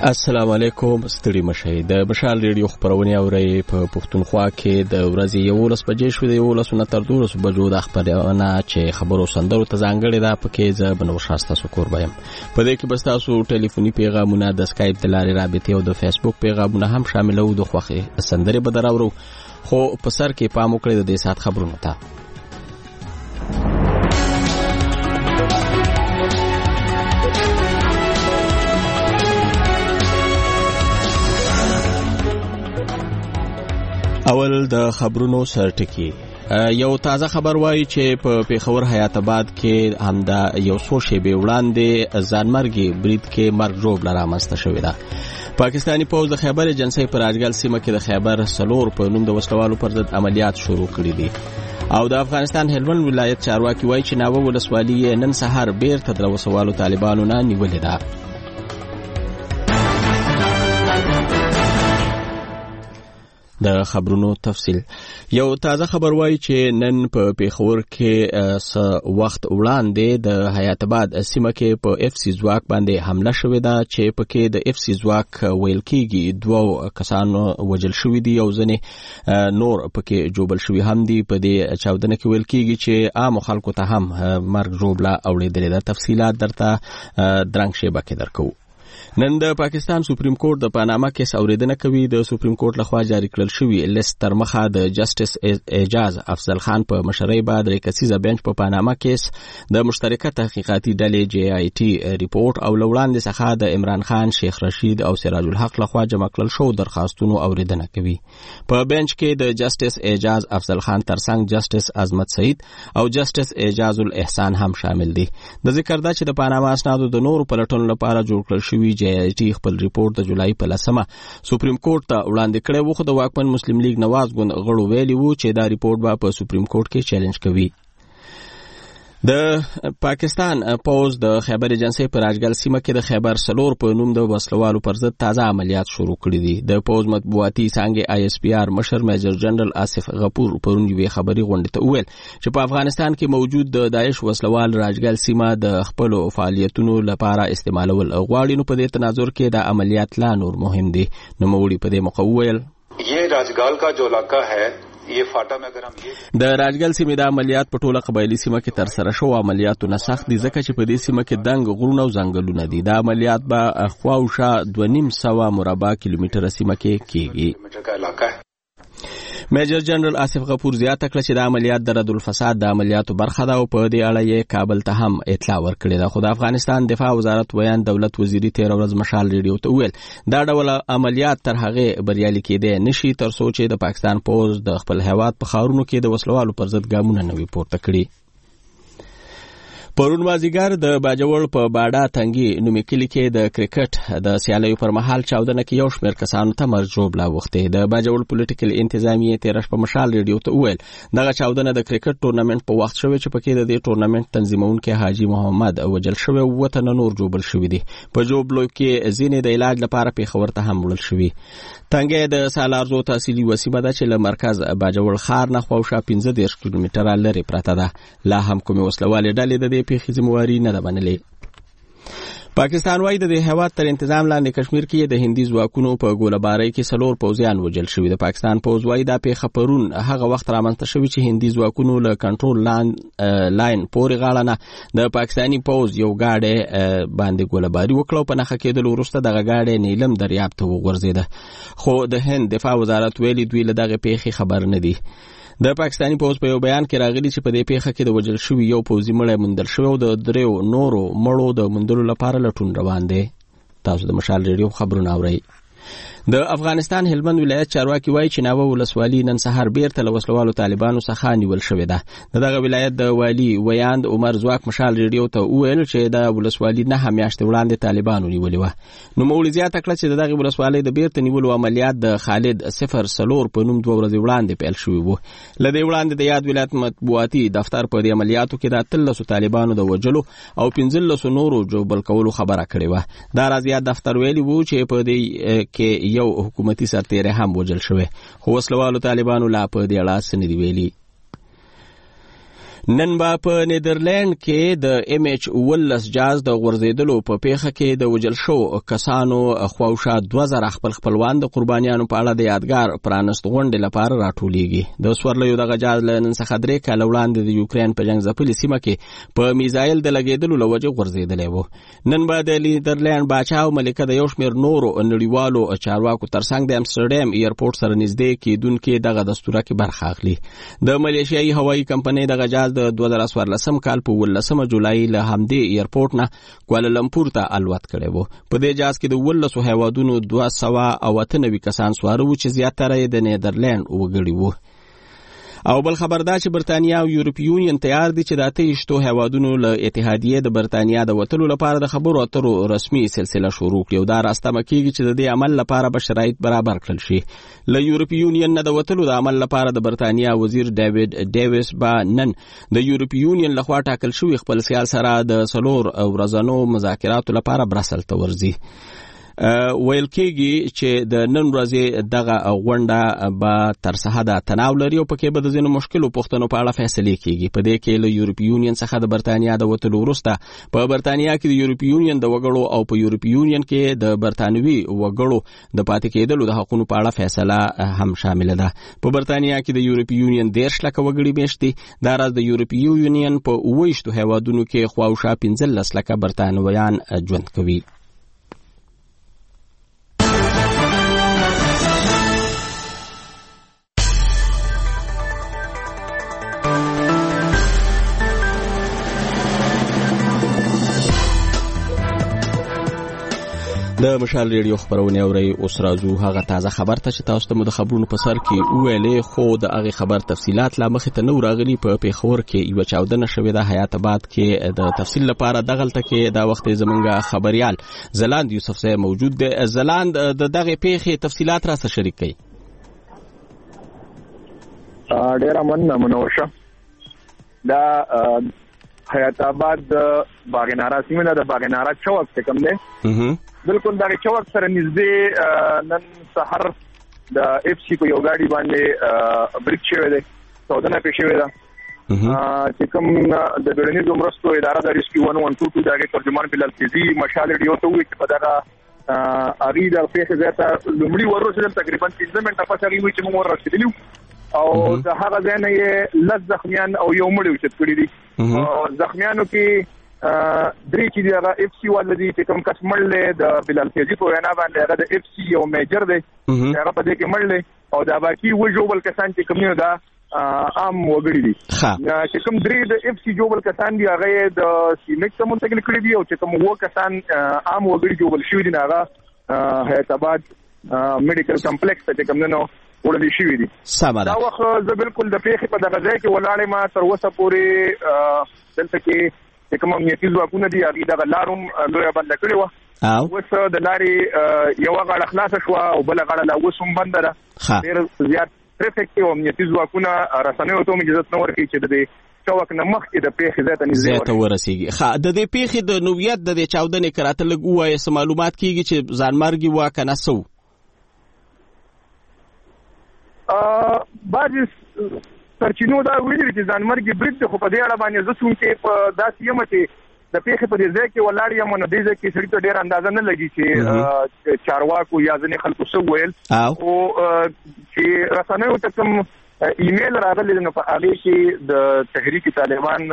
السلام علیکم. ستړي مشئ. د مشال ریډیو خبرونه اورئ. په پښتونخوا کې د ورځې 11 بجې شوې، 11 نه تر 12 بجو د خبرونه چې خبرو سندرو ته ځانګړې ده پکې ز بنور شاسته سکور بایم. په دې کې بس تاسو ټلیفوني پیغامونه د اسکایپ د لارې رابطې او د فیسبوک پیغامونه هم شاملو. د خوخه سندرې به دراورو، خو په سر کې پام وکړئ د دې سات خبرونو ته. اول د خبرونو سرټکی. یو تازه خبر وایي چې په پیښور حیات آباد کې همدا یو څو شېبې وړاندې ځانمرګي برید کې مرګ ژوبله رامنځته شوې ده. پاکستانی پوځ د خیبر ایجنسۍ پر اجګل سیمه کې د خیبر سلور په نوم د وسلوالو پر ضد عملیات شروع کړي دي. او د افغانستان هلمند ولایت چارواکي وایي چې ناوه ولسوالي نن سهار بیرته د وسوالو طالبانو نه نیولې ده. د خبرونو تفصیل. یو تازه خبر وایي چې نن په پیښور کې وخت وړاندې د حیات آباد سیمه کې په اف سی ځواک باندې حمله شوې ده چې پکې د اف سی ځواک ویل کېږي 2 کسانو وژل شوي دي او ځنې نور پکې جوبل شوي هم دي. په دې چاودنه کې ویل کېږي چې عام خلکو ته هم مرګ ژوبله اوریدلې ده. تفصیلات درته درنګ شیبه کې درکو. نن د پاکستان سپریم کورټ د پاناما کیس اوریدنه کوي. د سپریم کورټ لخوا جاری کړل شوی لیست تر مخه د جسټس اعجاز افضل خان په مشرۍ بعد ریکسیزه بنچ په پاناما کیس د مشترکه تحقیقاتي ډلې جی آی ټي ریپورت او لوړاندې څخه د عمران خان، شیخ رشید او سراج الحق لخوا جمع کړل شو درخواستونو اوریدنه کوي. په بنچ کې د جسټس اعجاز افضل خان ترڅنګ جسټس عظمت سعید او جسټس اعجاز الاحسان هم شامل دي. د ذکر ده چې د پاناما اسنادو د نورو پلټنو لپاره جوړ کړل شوی جی آی ټي خپل ریپورت د جولای په 10 سپریم کورټ ته وړاندې کړی و، خو د واکمن مسلم لیگ نواز ګوند غړو ویلي وو چې دا ریپورت به په سپریم کورټ کې چیلنج کوي. د پاکستان پوز د خیبر ایجنسۍ پر اجګل سیمه کې د خیبر سلور په نوم د وسلوالو پر ضد تازه عملیات شروع کړي دي. د پوز مطبوعاتي څانګې آی اس پی آر مشر میجر جنرال آصف غفور پرون یوې خبري غونډې ته وویل چې په افغانستان کې موجود د داعش وسلوال راجګل سیمه د خپل فعالیتونو لپاره استعمالول غواړي. نو په دې تناظر کې د عملیات لا نور مهم دي. نو مولوی په دې موقع وویل یہ راجګل کا جو علاقہ ہے د راجګل سیمې د عملیات په ټوله قبایلي سیمه کې تر سره شو. عملیاتو نه سخت دي ځکه چې په دې سیمه کې دنګ غرونه او ځنګلونه دي. د عملیات به خواوشا 2.5 مربع کیلومتره سیمه کې کیږي. میجر جنرال آصف غفور زیاته کړه چې د عملیات د رد الفساد د عملیاتو برخه ده او په دې اړه یې کابل ته هم اطلاع ورکړې ده. خو د افغانستان دفاع وزارت ویان دولت وزیري 13 ورځ مشال ریډیو ته ویل دا ډول عملیات تر هغه بریالي کېدای نشي تر څو چې د پاکستان پوز د خپل هیواد په خاورونو کې د وسلوالو پر ضد ګامونه نه وي پورته کړي. پرون مازیګر د باجوړ په باډا تنګي نومي کلي کې د کرکټ د سیالیو پر مهال چاودنه کې یو شمېر کسانو ته مرګ ژوبله اوښتې. د باجوړ پولیټیکل انتظامیې 13 په مشال ریډیو ته وویل دغه چاودنه د کرکټ ټورنمنت په وخت شوې چې پکې د دې ټورنمنت تنظیمونکي حاجي محمد وجل شوی او وته نور جوبل شوی دي. په جوبلو کې ځینې د علاج لپاره پیښور ته هم وړل شوی. تنګي د سالارزو تحصیلي وسیمه ده چې له مرکز باجوړ ښار نه خواوشا 15 کیلومتره لرې پرته ده. لا هم کومې وسلوالې ډلې د دې پیښې ذمہواري نه ده منلې. پاکستان وايي د هیواد تر انتظام لاندې کشمیر کې د هندي ځواکونو په ګوله‌بارۍ کې سلور پوځیان وژل شوي. د پاکستان پوځ وايي دا پیښه پرون هغه وخت رامنځته شوې چې هندي ځواکونو له کنټرول لاین پورې غاړه نه د پاکستاني پوځ یو گاډی باندې ګوله‌باري وکړه. په نښه کېدلو وروسته دغه گاډی نیلم دریاب ته وغورځېده. خو د هند دفاع وزارت ویلي دوی له دغه پیښې خبر نه دي. د پاکستاني پوځ په یو بیان کې راغلي چې په دې پیښه کې د وژل شوي یو پوځي مړی موندل شوی او د 3 نورو مړو د موندلو لپاره لټون روان دی. تاسو د مشال ریډیو خبرونه اورئ. د افغانستان هلمند ولایت چارواکي وایي چې ناوه ولسوالي نن سهار بیرته له وسلوالو طالبانو څخه نیول شوې ده. دغه ولایت د والي ویاند عمر زواک مشال ریډیو ته وویل چې د ولسوالي 9 میاشتې وړاندې طالبانو نیولې وه. نو مولوی زیاته کړه چې دغه ولسوالۍ د بیرته نیولو عملیات د خالد 0 په نوم 2 ورځې وړاندې پیل شوي وو. له دې وړاندې د یاد ولایت مطبوعاتي دفتر په دې عملیاتو کې د 13 طالبانو د وژلو او 15 نورو جوبل کولو خبره کړې وه. دا راز یاد دفتر ویلي وو چې په دې کې یو حکومتي سرتیری هم وژل شوی، خو وسلوالو طالبانو لا په دې اړه څه نه دي ویلي. نن با په نیدرلند کې د MH19 جاز د غورځېدلو په پیښه کې د وژل شو کسانو خواوشا 2000 خپلوان د قربانیانو په اړه د یادګار پرانست غونډې لپاره راټولېږي. د سورلیو دغه جاز له نن څخه 3 کاله وړاندې د یوکرين په جنگ ځپلې سیمه کې په میزایل د لګېدلو له وجې غورځېدلی و. نن به د نیدرلند باچا او ملکه د یو شمېر نورو نړیوالو چارواکو ترڅنګ د امسټرډام ایرپورټ سره نږدې کېدونکې دغه دستوره کې برخه اخلي. د ملیشیایي هوایي کمپنۍ دغه جاز د 2014 کال په 18 جولای له همدې ایرپورټ نه کوالالمپور ته الوت کړی و. په دې جاز کې د 18 هیوادونو 298 کسان سواره وو چې زیاتره یې د نیدرلند وګړي وو. او بل خبردار چې برتانیا او یورپي یونین تیار دي چې د 28 هیوادونو له اتحادیې د برتانیا د وتلو لپاره د خبرو اترو رسمي سلسله شروع کړي او دا راستمه کیږي چې د دې عمل لپاره به شرایط برابر کړل شي. له یورپي یونین نه د وتلو د عمل لپاره د برتانیا وزیر ډیوډ ډیویس با نن د یورپي یونین لخوا ټاکل شوی خپل سیال سره د 4 ورځنو مذاکراتو لپاره برسل ته ورځي. ویل کېږي چې د نن ورځې دغه غونډه به تر سهار د تناو لري او پکې به د ځینو مشکلو پوښتنو په اړه فیصلې کېږي. په دې کې له یورپي یونین څخه د برتانیا د وتلو وروسته په برتانیا کې د یورپي یونین د وګړو او په یورپي یونین کې د برتانوي وګړو د پاتې کېدلو د حقونو په اړه فیصله هم شامل ده. په برتانیا کې د یورپي یونین 10 لکه وګړي میشت دي. دا راز د یورپي یونین په 28 هیوادونو کې خواوشا 15 لکه برتانویان ژوند کوي. د مشال ریډیو خبرونه اوري اوس راځو هغه تازه خبر ته چې تاسو ته د خبرونو په سر کې ویلې خو د هغه خبر تفصيلات لا مخ ته نو راغلي. په پیښور کې یو چاودنه شوې ده. حیات آباد کې د تفصیل لپاره دغلته کې دا وخت زمونږ خبريال زلاند یوسف صاحب موجود دی. زلاند د دغه پیښې تفصيلات را سره شریک کړي. ډیر منوشه دا حیات آباد باغنارا سیمه د باغنارا چوک څخه کوم دی. بالکل دا چوک سره نږدې نن سحر د FC کو یو گاډي باندې بریک شوی دی. چودنه پېښ شوی ده چې کوم د بیړني مرستو اداره د ریسکیو 112 دغه ترجمان بلال فیزی مشال ډیو ته وی چې په دغه اغي د پیښه زیاته لومړی ورسېدل تقریبا 15 منټه پس اغي وی چې موږ ورسېدلو او د هغه ځای نه یې لږ زخمیان او یو مړی وشت کړی دي. زخمیانو کې درې چې دغه FC ولدي چې کوم کس مړل د بلال فیزی په وینا باندې هغه د FC یو میجر دی هغه په دې کې مړل او دا باقي و جوبل کسان چې کوم دا عام وګړي دي چې کوم درې د FC جوبل کسان دي هغه د سیمک ته منتقل کړي دي او چې کوم و کسان عام وګړي جوبل شوی دي هغه حیات آباد میډیکل کمپلیکس ته کوم نو وړاندې شوی دي. دا وخت زه بالکل د پیښې په دغه ځای کې ولاړم ما تر اوسه پورې دلته کې کوم امنیتي ځواکونه دي هغه دغه لارم لوی بند کړی و. اوس د لارې یو غاړه خلاص شو او بل غاړه لا وسوم بند ده. ډېر زیات ټریفیک او امنیتي ځواکونه رسنیو ته اجازه نه ورکړي چې د چوک نه مخکې د پیښې ځای ته نږدې ورسیږي. ښه د دې پیښې د نوعیت د چاودنې کراته لږ ووایه څه معلومات کیږي چې ځانمرګي وا که نه څه بعضې سرچینو دا ویلي چې ځانمرګي برید دی خو په دې اړه باندې زه څومره په داسې یم چې د پیښې په دې ځای کې ولاړ یم نو دې ځای کې سړي ته ډېر اندازه نه لګي چې چارواکو یا ځینې خلکو څه ویل او چې رسنیو ته کوم ایمیل راغلی نو په هغې کې د تحریک طالبان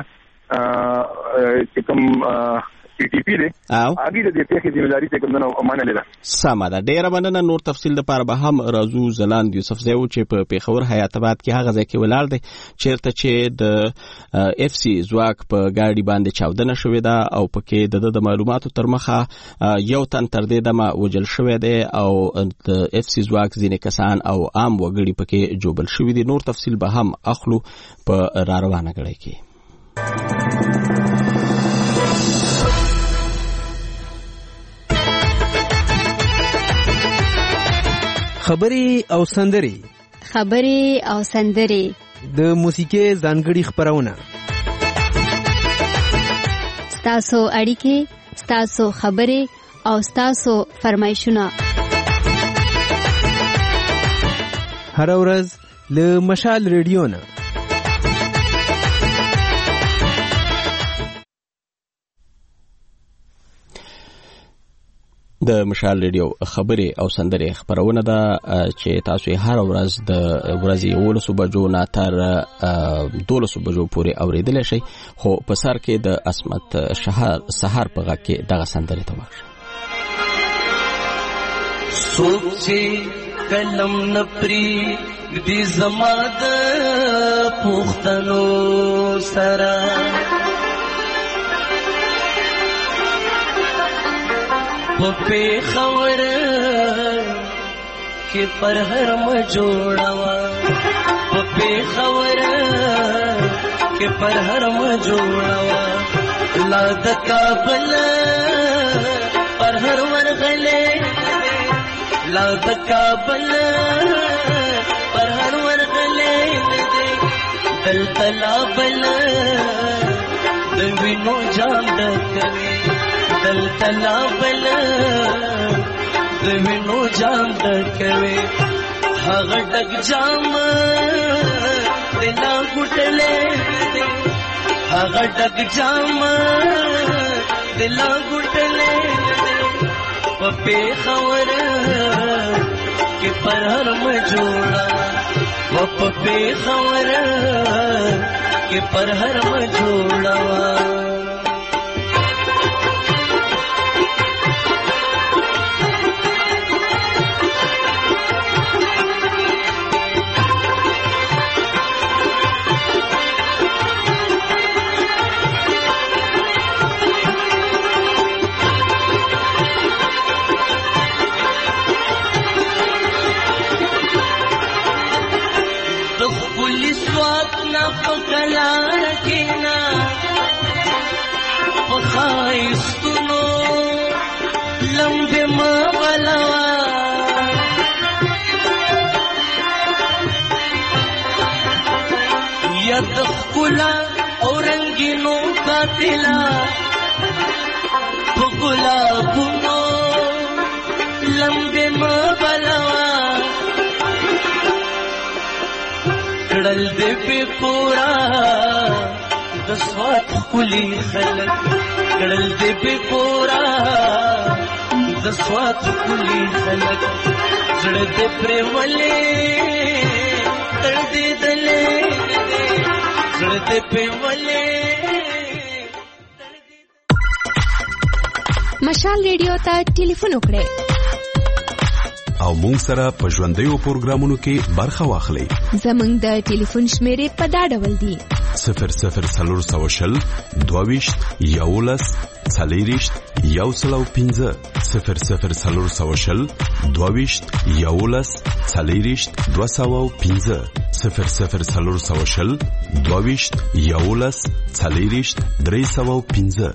چې کوم CTP دی هغه د دې پیښې ذمہواری ته کومه منلې ده. سمه ده. ډیره مننه. نور تفصیل لپاره به هم راځو. زلاند یوسف زیو چې په پیښور حیات آباد کې هغه ځای کې ولاړ دی چیرته چې د FC ځواک په گاډي باندې چاودنه شوې ده او پکې د معلوماتو تر مخه یو تن تر دې دمه وجل شوی دی او د FC ځواک ځینې کسان او عام وګړي پکې جوبل شوي دي. نور تفصیل به هم اخلو په را روانه غړي کې. خبري او سندري د موسیقي ځانګړي خبرونه ستاسو اړیکې ستاسو خبري او ستاسو فرمایشونه هر ورځ له مشال ریډیو نه د مشال ریډیو خبرې او سندرې خبرونه ده چې تاسو هر ورځ د ورځې 11 بجو نه تر 12 بجو پورې اوریدل شي خو په سر کې د اسمت سحر په غږ کې دغه سندرې ته ورشي سوچي کلم نپری دی زماد پختنو سرا پپے خور کے پرہر مجوڑوا پپے خور کے پرہر مجوڑوا لاد کابل پرہر ورغلے لاد کابل پرہر ورغلے دل تلابل دوینو جام دکوی دل تلابل دوینو جام دکوی حغ ڈگ جام دلا گٹلے حغ ڈگ جام دلا گٹلے پپے خور کے پرہر مجوڑا وہ پپے خور کے پرہر مجوڑا خایستونو لمبه ما ولوا ید خلا اورنگینو قاتلا گلابونو لمبه ما ولوا کڑل دے پہ پورا دسوات کلی خلق کڑل دے پہ پورا دسوات کلی خلق جڑ دے پریولے تڑ دے دلے جڑ دے پریولے. مشال ریډیو ته ټلیفون وکړئ او مونږ سره په ژوندیو پروګرامونو کې برخه واخلئ. زمونږ د ټلیفون شمیرې په دا ډول دي: 00 22 11 40 115 00 22 11 40 215 00 22 11 40 315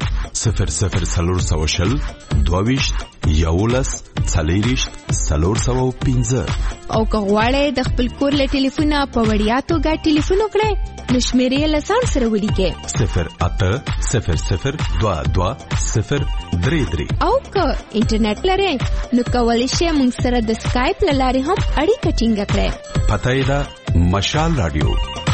00 22 11 40 315. او که غواړئ د خپل کور له ټلیفونه په وړیا توګه ټلیفون وکړئ نو شمیرې له ځان سره ولیکئ 0800 22 033. او که انټرنیټ لرئ نو کولی شئ موږ سره د سکایپ له لارې هم اړیکه ټینګه کړئ. پته یې ده مشال رادیو.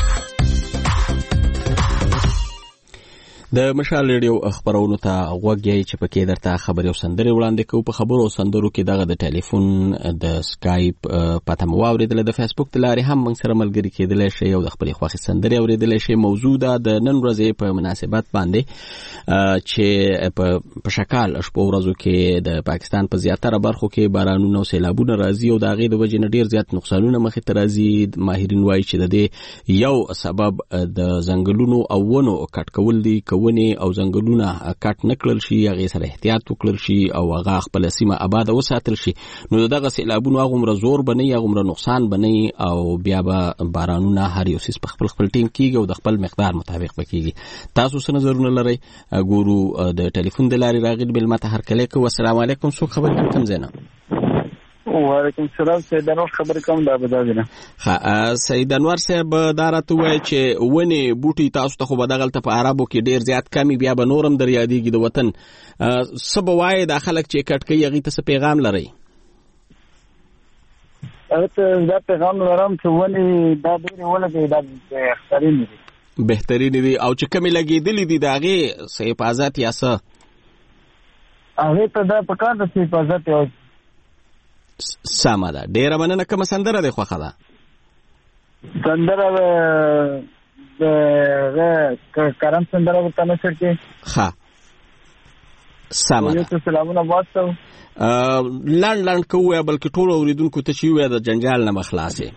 د مشال ریډیو خبرونو ته غوږ یې چې پکې درته خبرې او سندرې وړاندې کوو. په خبرو او سندرو کې دغه د ټلیفون د سکایپ پته مو واورېدله. د فیسبوک د لارې هم موږ سره ملګري کېدلی شئ او د خپلې خوښې سندرې اورېدلی شئ. موضوع ده د نن ورځې په مناسبت باندې چې په شکال شپو ورځو کې د پاکستان په زیاتره برخو کې بارانونه او سیلابونه راځي او د هغې د وجې نه ډېر زیات نقصانونه مخې ته راځي. ماهرین وایي چې د دې یو سبب د ځنګلونو او ونو کټ کول دي. ونې او ځنګلونه کټ نه کړل شي، هغې سره احتیاط وکړل شي او هغه خپله سیمه آباده وساتل شي نو دغه سیلابونو هغومره زور به نه وي، هغومره نقصان به نه وي او بیا به بارانونه هر یو څیز په خپل ټیم کېږي او د خپل مقدار مطابق به کېږي. تاسو څه نظرونه لرئ؟ ګورو د ټلیفون د لارې راغلي مېلمه ته هرکلی کوو. السلام علیکم. څوک خبرې کوي؟ کوم ځای نه؟ وعلیکم السلام. سید انور خبرې کوم د ابوظبي نه. سید انور صاحب دا راته ووایه چې ونې بوټي تاسو ته خو به دغلته په عربو کې ډېر زیات کمي بیا به نور هم در یادېږي د وطن. څه به وایې دا خلک چې کټ کوي هغې ته څه پیغام لرئ؟ هغه ته دا پیغام لرم چې ونې دا ډېرې ولګوي، دا بهترینې دي بهترینې دي او چې کمې لګېدلې دي د هغې څه حفاظت یا څه؟ هغه ته دا پکار د حفاظت او سمه ده. ډیره مننه. کومه سندره دی خوښه ده؟ سندره د کرم سندره ورته نشر کې. ښه سمه ده. سلامونه واسطه لنډ کوه بلکې ټول اوریدونکو ته چې وې د جنجال نه مخلاصي.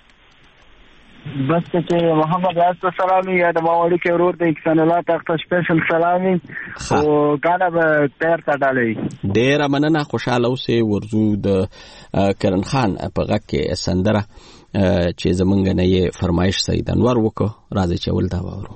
بس چې محمد راسو سلامي یا د ماوړي کې ورور د احسان الله تخت سپیشل سلامي او غانا به تیار تاډالې. ډیره مننه. خوشاله اوسې. ورزو د کرن خان په غږ کې سندره چې زمونږ نه یې فرمایش سید انور وکړو. راځي چې ول دا وورو.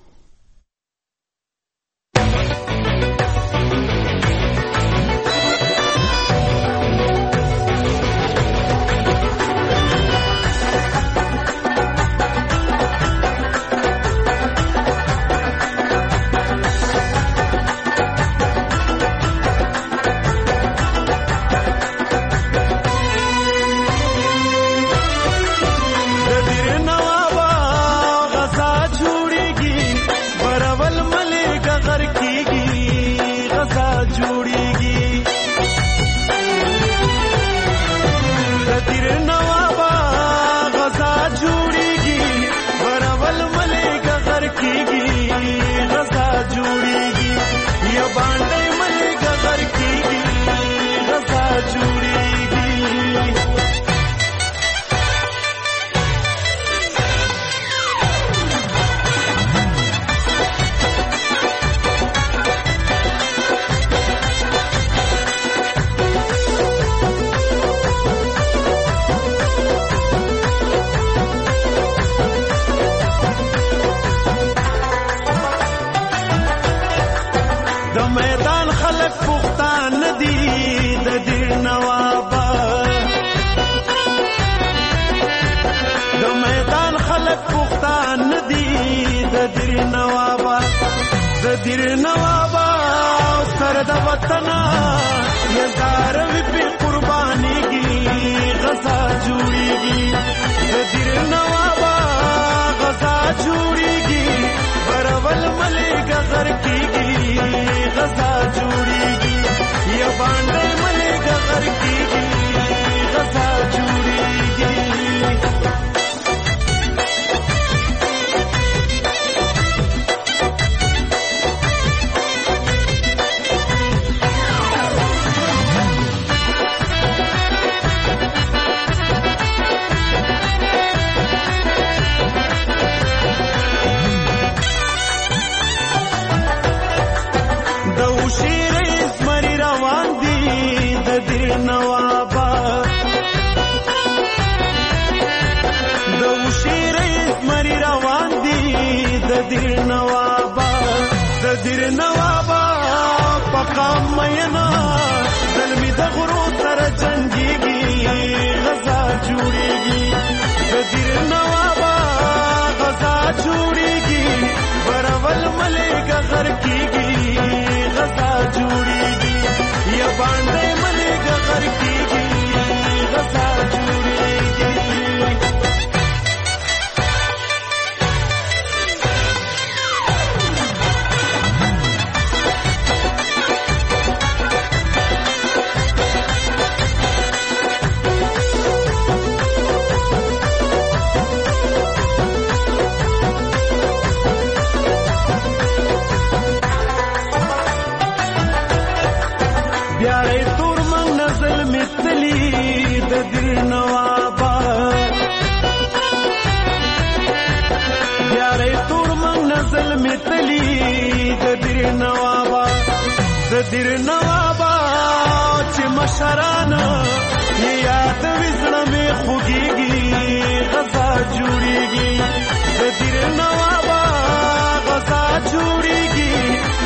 دیر نوابا سر د وطن یزار وی په قربانی کی غزا جوړیږي. دیر نوابا غزا جوړیږي. برول ملک غر کیږي غزا جوړیږي. یا باندې ملک غر کیږي غزا جوړیږي. دیر نوابا پقام مینا دلمی د غرو تر جنگیږي غزا جوړیږي. دیر نوابا غزا جوړیږي. برول ملک غر کیږي غزا جوړیږي. یا باندې ملک غر کیږي غزا جوړیږي. دیر نوابا چې مشرانه یاد وزړه مې خوږیږي غزا جوړیږي. دیر نوابا غزا جوړیږي.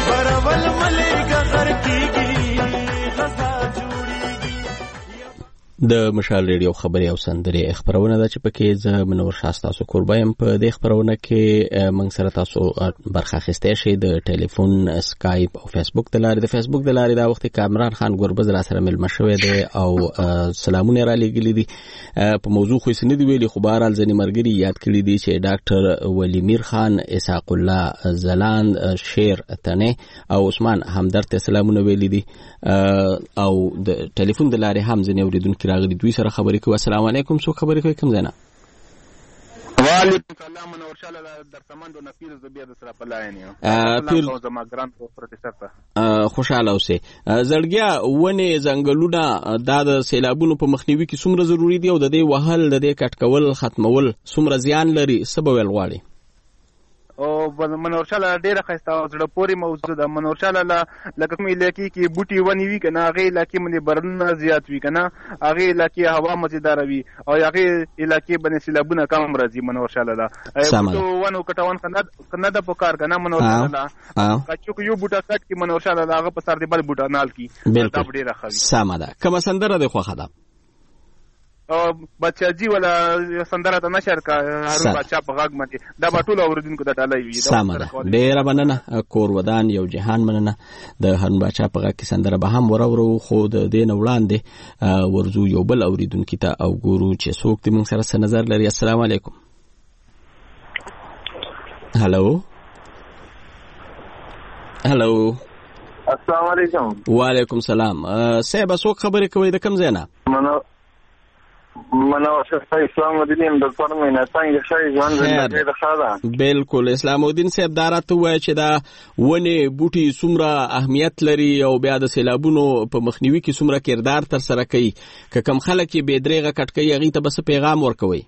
برول ملک غر کیږي غزا جوړیږي. د مشال ریډیو خبري او سندري خبرونه ده چې پکې ز منور شاسته تاسو قربایم په دې خبرونه کې موږ سره تاسو برخه اخیستئ شئ د ټلیفون اسکایپ او فیسبوک د لارې د فیسبوک د لارې دا وخت کامران خان ګوربز را سره ملما شوی دی او سلامونه را لګلی دي په موضوع خو سن دی ویلي خو بهرال ځنی مرګري یاد کړی دي چې ډاکټر ولیمیر خان اسحاق الله زلاند شیر تنه او عثمان همدرد سلامونه ویلي دي او د ټلیفون د لارې هم ځنی اوریدونکو راغلي دوی سره خبرې کوي. السلام علیکم. څو خبرې کوي کوم ځنه؟ وعلیکم السلام منور شاله در سمندو نفیر زبیا د سره پلاینه پیر زما ګران پروفیسور خوشاله اوسه. زړګیا ونه ځنګلونه د سیلابونو په مخنیوي کې څومره ضروری دي او د دې وهل د دې کټکول ختمول څومره زیان لري سبب ولغواړي؟ او منور شاله ډیره خسته زړه پوری موضوع ده. منور شاله لکه کوم علاقې کې بوټي ونی وی کنه هغه علاقې باندې برن زیات وی کنه هغه علاقې هوا مزیدار وی او هغه علاقې باندې سیلابونه کم راځي. منور شاله لا ونو کټون کنه د پکار کنه منور شاله کچو یو بوټا کټ کې منور شاله هغه په سر دی بل بوټا نال کې دا ډیره خوي سم ده. کوم سندره ده خو خدا بچا جی ولا سندره ته نشر کا هارون بچا په غاګ باندې دا ټول اوریدونکو ته ډالۍ وي. سمه ډیره مننه کور ودان یو جهان مننه د هارون بچا په غاګ کې سندره به هم ورورو خو د دین وړاندې ورزو یو بل اوریدونکو ته او ګورو چې څوک دې موږ سره نظر لري. السلام علیکم. هالو هالو السلام علیکم. وعلیکم السلام. صاحب څوک خبرې کوي د کوم ځای نه؟ منور شاه اسلام الدین د فرمینه څنګه شای ځوان د خاله بالکل. اسلام الدین صاحب دارته وای چې دا ونه بوټي څومره اهمیت لري او بیا د سیلابونو په مخنیوي کې څومره کردار تر سره کوي که کم خلک به درېغه کټکۍ هغه ته بس پیغام ورکوي.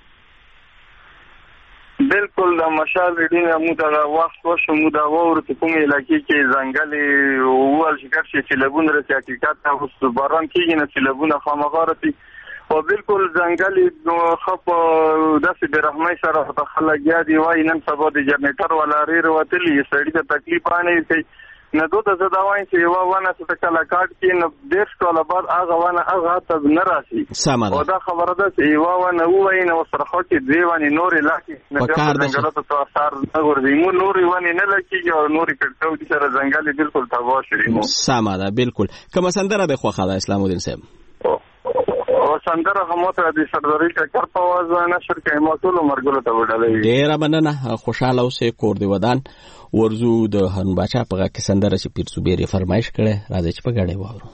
بالکل د مشال ریډینګ موږ دا وخت وشو موږ دا ورته کوم علاقې کې ځنګلي اول شکر چې سیلابونه رسي حقیقت اوس باران کېږي نه سیلابونه خامخارتي او بالکل ځنګلي خپ داسې برحمي سره د خلک یادي وای نن سبا د جنریټر ولا ریر وتلی سړی ته تکلیف باندې کوي نه دوه زدا وای چې یو ونه څه کله کاټ کې نه ډیر ټول بعد هغه ونه هغه ته نه راشي او دا خبره ده چې یو ونه وای نو سره خو کې دی ونه نور لاکي نه څنګه ته اثر نه ورځي مو نور ونه نه لکه او نور کټو دي سره ځنګلي بالکل تباہ شي. سمه ده بالکل. کوم سندره ده خو خدای اسلام الدین صاحب او سندره همته د سرداري ټکر په وازه نشر کې ماتول مرګلو ته وډلې. ډیره مننه خوشاله اوسه کور دی ودان ورزو د هارون بچا په کې سندره چې پیر صوبېری فرمایش کړي راځي چې په غاړې وورو.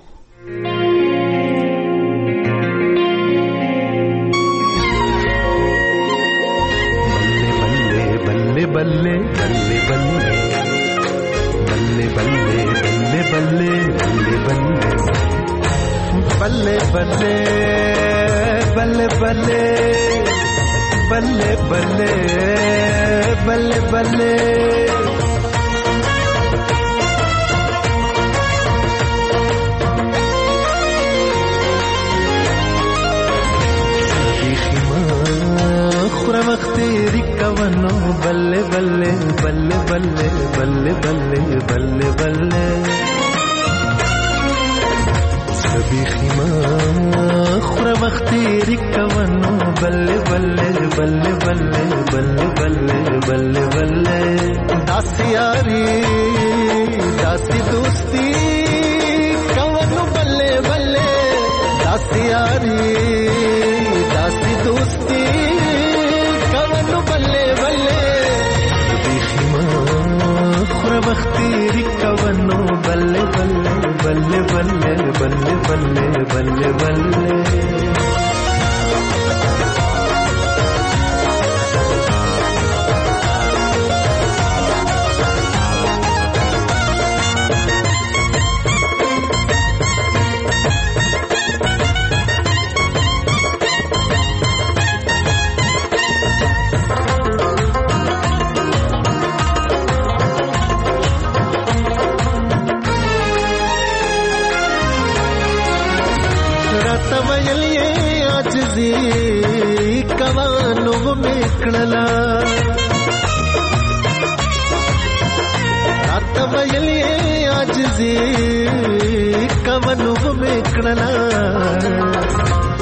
बल्ले बल्ले बल्ले बल्ले बल्ले बल्ले बल्ले बल्ले बल्ले बल्ले बल्ले बल्ले बल्ले बल्ले बल्ले बल्ले خورا مختیری کونو بلے بلے بلے بلے بلے بلے بلے بلے سبی خیما خورا مختیری کونو بلے بلے بلے بلے بلے بلے بلے بلے داسی یاری داسی دوستی کونو بلے بلے داسی یاری داسی دوستی بختیری کونو بلے بلے بلے بلے بلے بلے بلے بلے کمانو میکړلا رات ویلې عاجزي کمانو میکړلا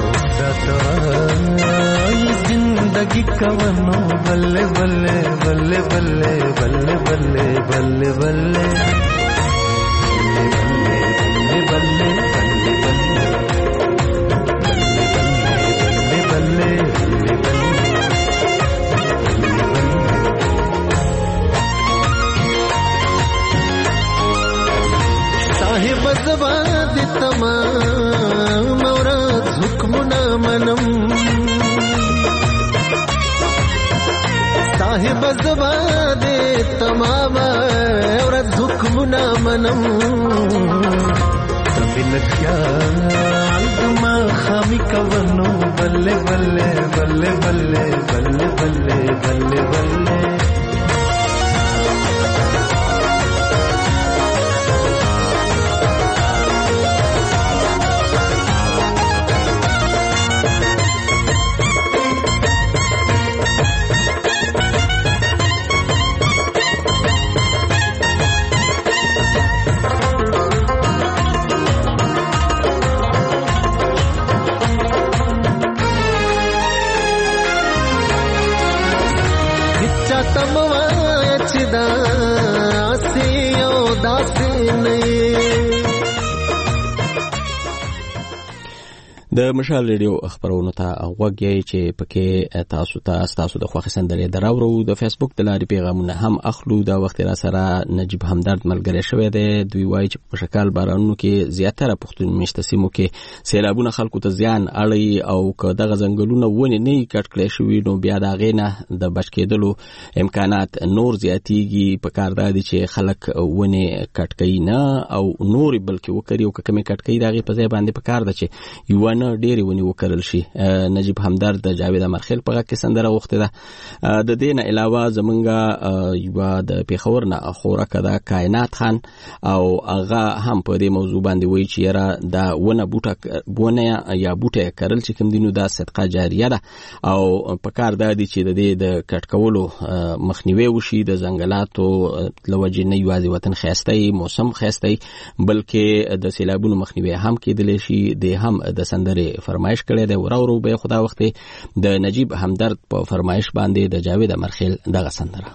जिंदगी कवनो बल्ले बल्ले बल्ले बल्ले बल्ले बल्ले बल्ले बल्ले बल्ले बल्ले बल्ले साहिब जबाद तमाम और हुक्मना मनम साहिब जबाद तमाम और हुक्मना मनम बिन ख्याल मा खामी कवनो बल्ले बल्ले बल्ले बल्ले बल्ले बल्ले बल्ले बल्ले د مشال ریډیو خبرونو ته غوږی چې پکې تاسو د خوښ سندرې دراورو د فیسبوک د لارې پیغامونه هم اخلو دا وخت را سره نجیب همدرد ملګری شوی دی دوی وایي چې په شکل بارانونو کې زیاتره پښتون میشته سیمو کې سیلابونه خلکو ته زیان اړوي او که دغه ځنګلونه ونې نه کټ کړی شوي نو بیا د هغې نه د بچ کېدلو امکانات نور زیاتیږي په کار دا دی چې خلک ونې کټ کوي نه او نورې بلکې وکړي او که کمې کټ کوي د هغې په ځای باندې په کار ده چې یوه ډېرې ونې وکرل شي نجیب همدرد د جاوید امرخیل په غږ کې سندره غوښتې ده د دې نه علاوه زمونږ یوه د پېښور نه خورکه ده کائنات خان او هغه هم په دې موضوع باندې وایي چې یاره دا ونه یا بوټی کرل چې کوم دي نو دا صدقه جاریه ده او په کار دا دی چې د دې د کټ کولو مخنیوی وشي د ځنګلاتو له وجې نه یوازې وطن ښایسته موسم ښایسته بلکې د سیلابونو مخنیوی هم کېدلی شي د هم د سندرې فرمایش کړی دی ورو به خدا وخت د نجیب همدرد په فرمایش باندې د جاوید امرخیل دغه سندره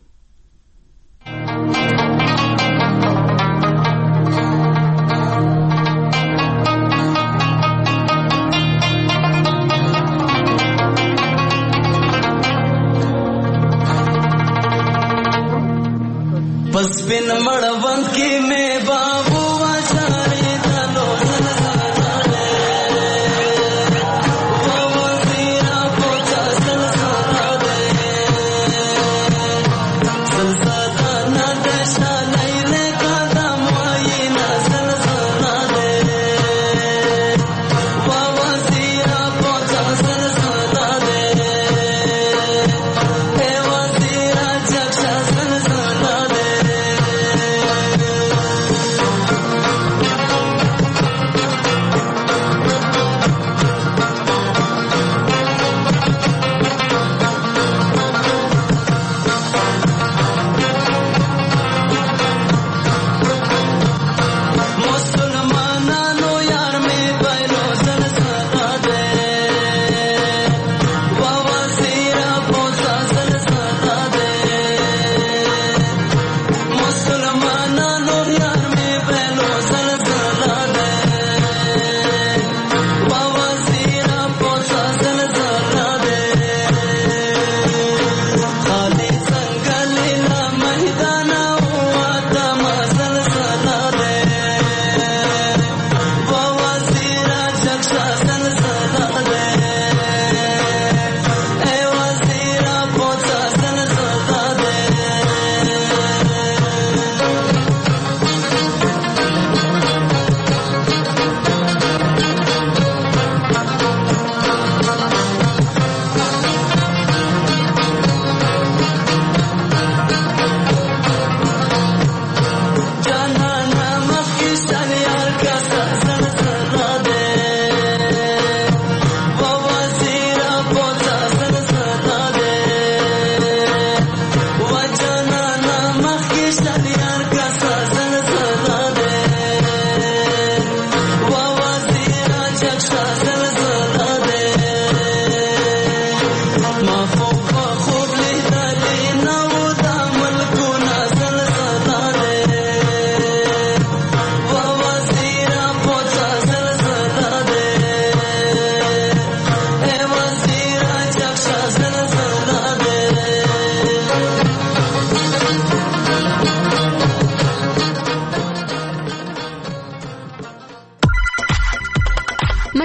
बस बिन मड़वन की में बाबू आचारी दलो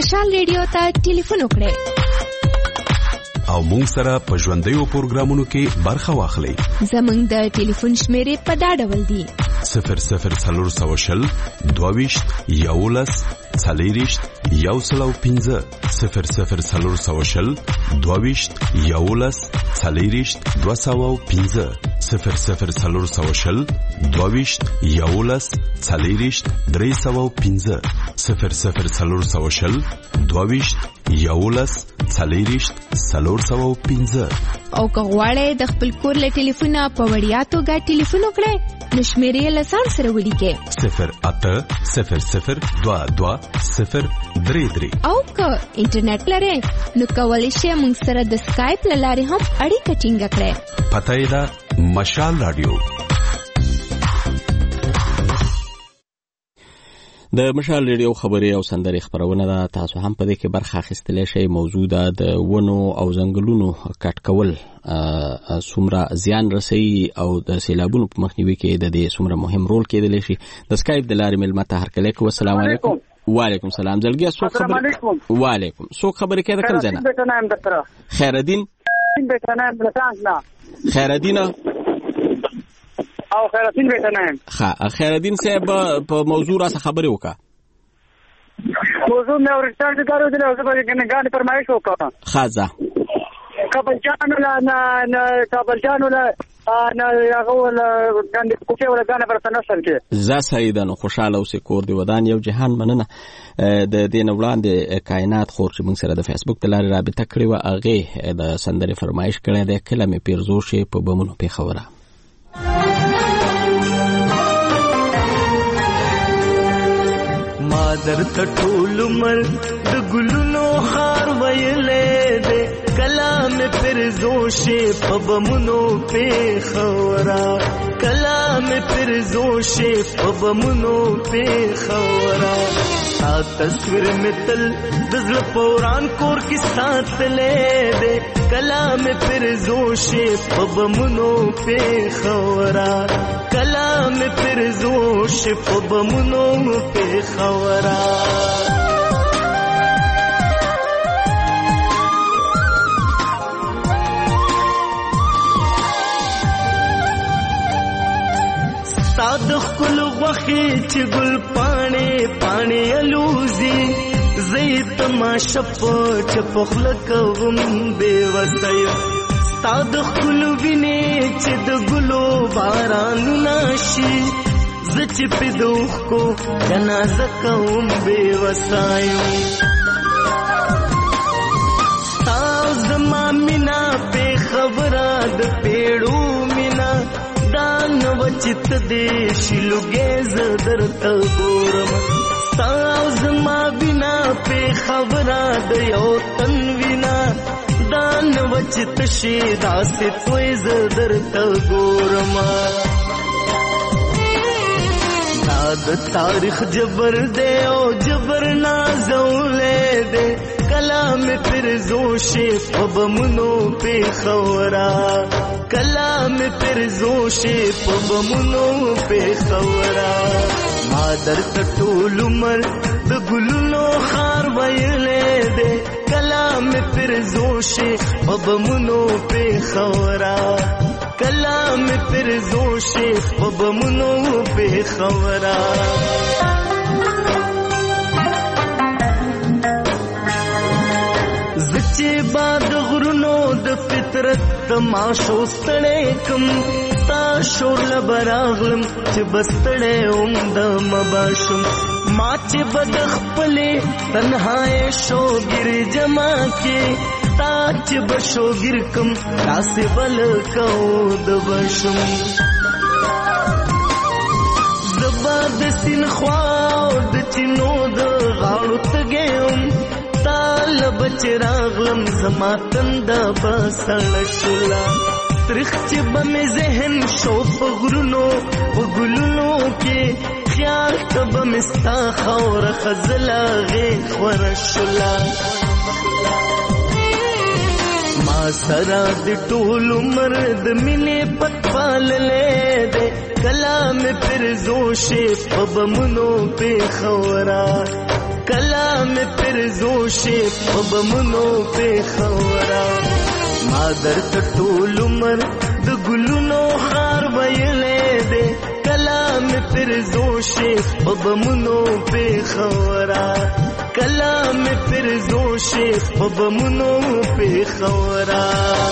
مشال ریډیو ته ټلیفون وکړئ او مونږ سره په ژوندیو پروګرامونو کې برخه واخلئ. زمونږ د ټلیفون شمیرې په دا ډول دي: 0040 22 11 40 105 0040 22 11 40 205 0040 22 11 40 305 0040 22 11 40 305. او که غواړئ د خپل کور له ټلیفونه په وړیا توګه ټلیفون وکړئ نو شمیرې له ځان سره ولیکئ 0800220333. او که انټرنیټ لرئ نو کولی شئ موږ سره د سکایپ له لارې هم اړیکه ټینګه کړئ. پته یې ده مشال رادیو. د مشال ریډیو خبري او سندري خبرونه ده. تاسو هم په دې کې برخه اخیستلی شئ. موضوع ده د ونو او ځنګلونو کټ کول څومره زیان رسوي او د سیلابونو په مخنیوي کې د دې څومره مهم رول کېدلی شي. د سکایپ د لارې مېلمه ته هرکلی کوو. السلام علیکم. وعلیکم السلام. ځلګیا څوک خبرې وعلیکم څوک خبرې کوي د کوم ځای نه؟ خیرالدین خیرالدین او خیرالدین بیٹا نایم. خیرالدین صاحب په موضوع را څخه خبرې وکړه. موضوع مې ورسټارټ کړو چې اوس به ګڼه فرمایش وکړه. خاصه کابل جانو لا انا یاغول ګاندې کوټه ولا ګانه پر تنشل کې ز سیدن خوشاله اوسې کور دی ودان یو جهان مننه. د دین وړاندې کائنات خور چې موږ سره د فیسبوک د لارې رابطه کړې و هغه د سندري فرمایش کړې ده کلمې پیرزو شي په بمونو په خبره. مادر تټول مر د ګلونو خار ویلې ده کلام پر زوشه په بمونو په خورا کلام پر زوشه په بمونو په خورا تا تصویر متل دزل پوران کور کی ساتھ لے دے کلام پر زوشه په بمونو په خورا کلام پر زوشه په بمونو په خورا. صادق کل وخی چې ګل پاڼې پاڼې الوزي زیت ما شپ چپ خلکوم بے وسای صادق کل ویني چې د ګلو باران ناشي زچ په دوخ کو جنازه کوم بے وسای تاز ما مینا په خبره د پیړو مینا دان وچت دې شلوګې زدر ته ګورم تاز ما بنا په خبره د یو تن وینا دان وچت شي داسې توي زدر ته ګورم د تاریخ جبر دے او جبر نازولے دے کلام پر زوشے پبمنو پہ خورا کلام پر زوشے پبمنو پہ خورا مادر تټول عمر د ګلونو خار ویلے دے کلام پر زوشے پبمنو پہ خورا کلام پر زوشے پبمنو پہ خورا. زچے باد غرونو د فطرت تماشو ستړی کم تا شور لبراغلم چې بستړی اوم د مباشم ما چې بد خپلې تنهای شوګر جما کې تا چې بشوګر کم داسې بل کو د بشم زباد سین خواو د چینو د غاړو تګم تال بچراغلم زما تند بسړ شلا ترخ چې بمې ذهن شو په غرونو په ګلونو کې خیال کب مستا خور خزلا غي خور شلا ما سره د ټول مرد مینه پټ پال لې دې کلام پر زوش پبمنو پہ خورا کلام پر زوش پبمنو پہ خورا مادر ټول عمر د ګلونو خار ویلې دې کلام پر زوش پبمنو پہ خورا کلام پر زوش پبمنو پہ خورا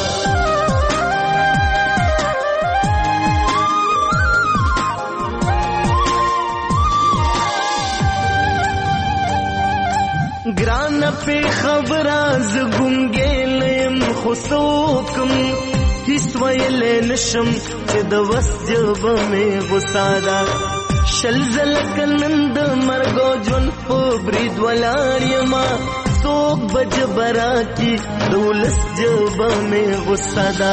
گران پہ خبراز گنگیلیم خسوکم هیس ویلے نشم چه د وسجب میں غصادا شل زلکنند مرگو جون پو برید ولاریم سوک بجبرا کی دولس جب میں غصادا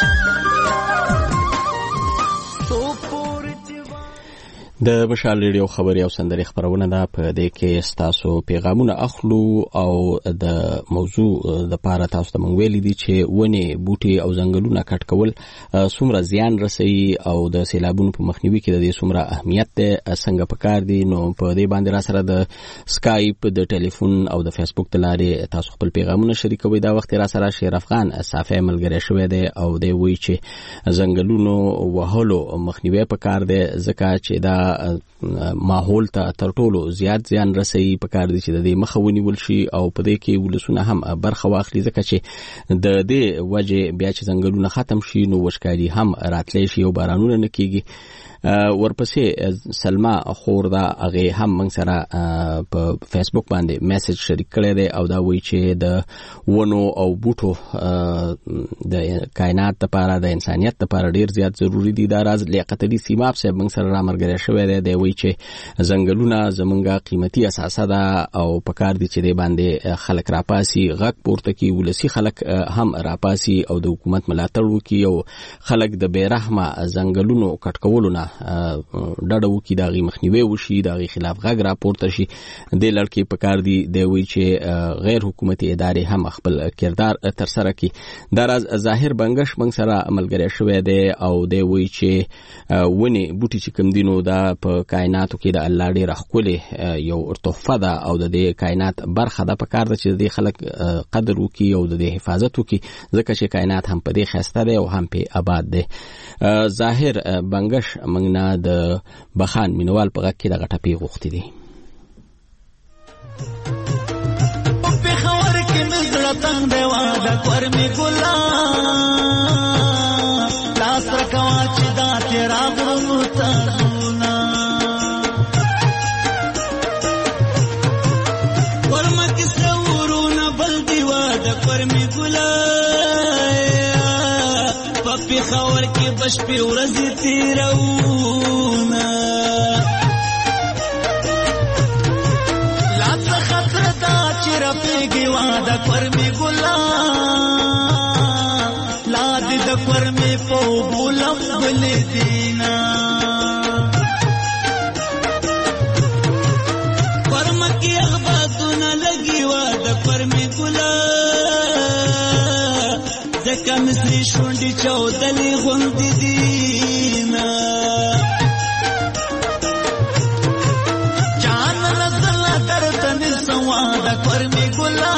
د مشال ریډیو خبري او سندري خبرونه ده په دې کې ستاسو پیغامونه اخلو او د موضوع د پاره تاسو ته مونږ ویلي دي چې ونې بوټي او ځنګلونه کټ کول څومره زیان رسوي او د سیلابونو په مخنیوي کې د دې څومره اهمیت ده څنګه پکار دي نو په دې باندې را سره د سکایپ د ټلیفون او د فیسبوک د لارې تاسو خپل پیغامونه شریکوي دا وخت را سره شیر افغان صافه ملګری شوی دی او دی وی چې ځنګلونو وهلو مخنیوي پکار دی ځکه چې دا ماحول ته تر ټولو زیات زیان رسي پکار دي چې د دې مخه ونیول شي او په دې کې ولسونه هم برخه واخلي ځکه چې د دې وجه بیا چې ځنګلونه ختم شي نو وشکاري هم راتلی شي او بارانونه نه کیږي ورپسې سلما خوردا هغه هم موږ سره په فیسبوک باندې میسج شریک کړی دی او دا وایي چې د ونو او بوټو د کائنات لپاره د انسانيت لپاره ډیر زیات ضروری دي دا راز لیاقت علي سیماب صاحب موږ سره رامرګری شوی دی دی وایي چې ځنګلونه زمونږه قیمتي اساسه ده او پکار دي چې د باندې خلک راپاسي غږ پورته کی ولسی خلک هم راپاسي او د حکومت ملاتړ وکي او خلک د بیرحمه ځنګلونو کټکولو نه ډډه وکړي دغه مخنیوي وشي دغه خلاف غږ راپورته شي د لړکې په کار دي دی وی چې غیر حکومتي ادارې هم خپل کردار تر سره کوي دراز ظاهر بنگش موږ سره عملګری شوی دی او دی وی چې ونی بوټي چې کوم دینو دا په کائناتو کې د الله ډیر خپل یو تحفه ده او د کائنات برخه ده په کار ده چې د خلک قدر وکړي او د حفاظت وکړي ځکه چې کائنات هم په دې خسته ده او هم په آباد ده ظاهر بنگش منګنا د بخان مینوال په غږ کې د غټپی غوښتي دي په خبر کې مزړه تنگ دی واده کور می ګلا لاس رکوا چې دا تیرا غرو تنا ورم کې سورونه بل دی واده کور می ګلا په خبر کې بش په ورځ تیرونا لاس خطر دا چې رپېږي واده کور می ګلا لا دې د کور می په بولم بل دینا کورم کې اخباتونه لګي واده کور می ګلا ځکه مصري شونډې چودلې غوندې دینا جان رسل درته نسوا د کور می ګلا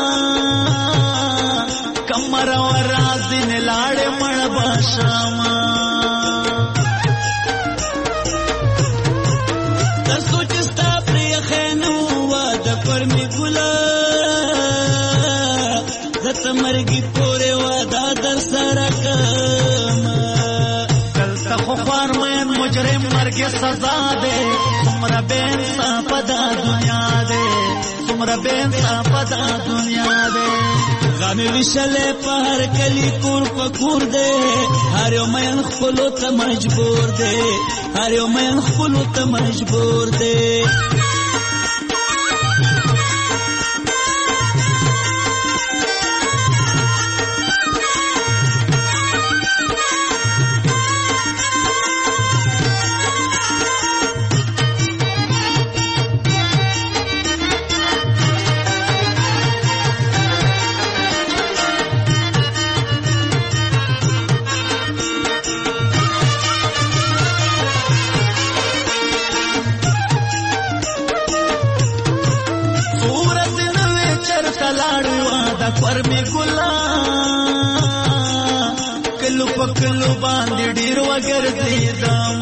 کمر ورازین لاړې مړ باشما د سوچ ستا پرې خنو د کور می ګلا زته مرګي پورې ودا در سره کما کلته خو خار مې مجرم مرګ سزا ده تمرا بین پدا دنیا ده تمرا بین پدا دنیا ده غم وشله په هر کلی کور پکور ده هر یو مې خپل ته مجبور ده هر یو مې خپل ته مجبور ده ورمې ګلا کلو پکلو باندې ډیر وګرځیدم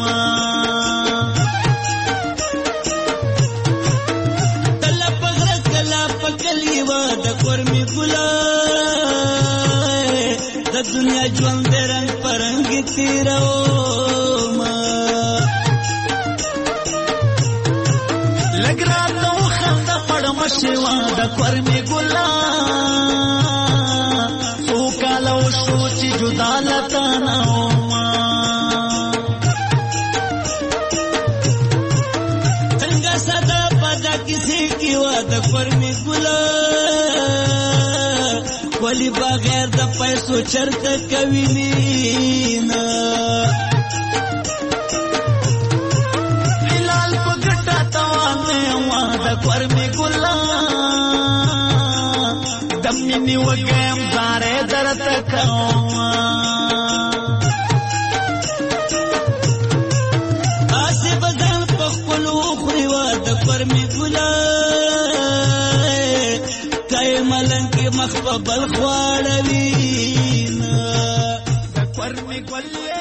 تله پغره کلا پکلی و د ورمې ګلا د دنیا ژوند رنگ پرنګ تیرو شوا د ورمې ګلا سو کالو شو چې جدا لتا نه څنګه صدا پدا کسی کی وا د ورمې ګلا ولی بغیر د پیسو چرته کوي نه هلال پګټا توانه وا د ورمې ګلا دمنی وګم زاره درته کوم اسې بدن په خپل خوري و د ورمې ګلا کای ملنګ مخ په بل خواړوي نه د ورمې ګلې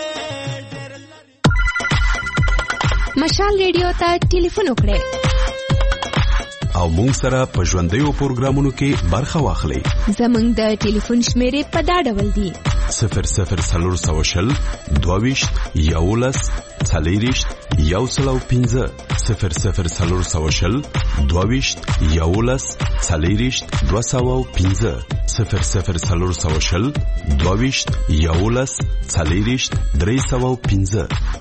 مشال ریډیو ته ټلیفون وکړئ او مونږ سره په ژوندیو پروګرامونو کې برخه واخلئ. زمونږ د ټلیفون شمیرې په دا ډول دي: 00 22 11 40 105 00 22 11 40 205 00 22 11 40 305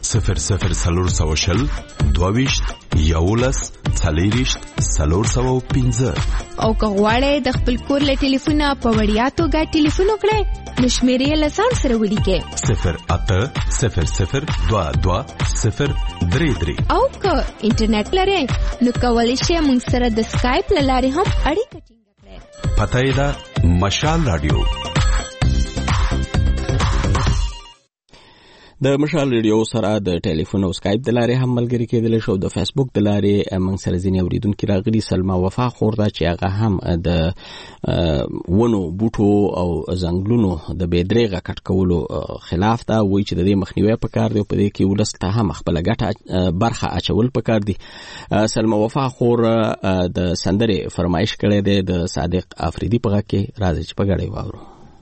00 22 11 40 305 او که غواړئ د خپل کور له ټلیفونه په وړیا توګه ټلیفون وکړئ نو شمیرې له ځان سره ولیکئ 080022 او که انټرنیټ لرئ نو کولی شئ موږ سره د سکایپ له لارې هم اړیکه ټینګه کړئ. پته یې ده مشال رادیو. د مشال ریډیو سره د ټلیفون او سکایپ د لارې هم ملګری کېدلی شو. د فیسبوک د لارې موږ سره ځینې اوریدونکي راغلي. سلما وفا خور ده چې هغه هم د ونو بوټو او ځنګلونو د بېدریغه کټ کولو خلاف ده. وایي چې د دې مخنیوی پکار دی او په دې کې ولس ته هم خپله ګټه برخه اچول پکار دي. سلما وفا خور د سندرې فرمایش کړی دی د صادق افریدي په غږ کې. راځئ چې په ګډه واورو.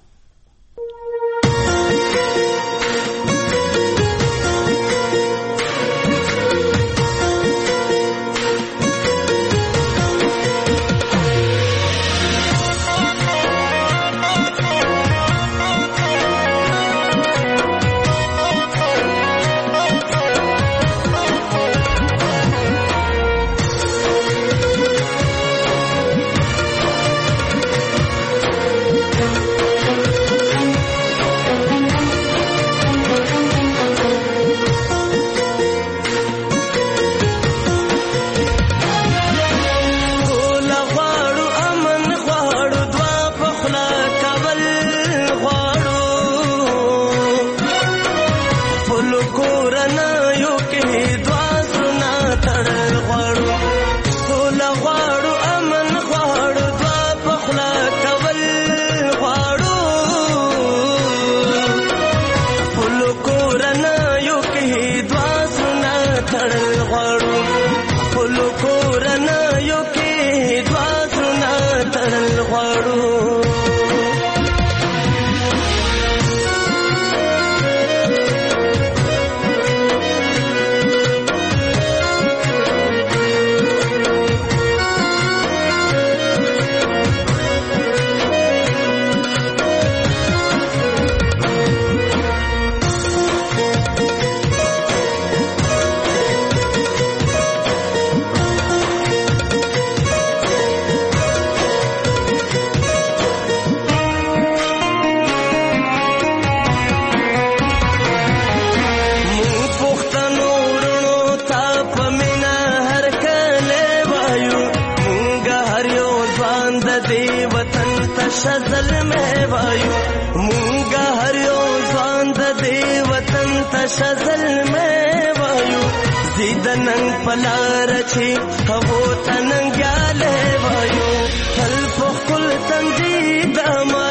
شزل میں وایو مونگا ہریو ځوان د دې وطن ته شزل میں وایو زیدنن پلار چې هو تننګاله وایو خلف خل تنجید ما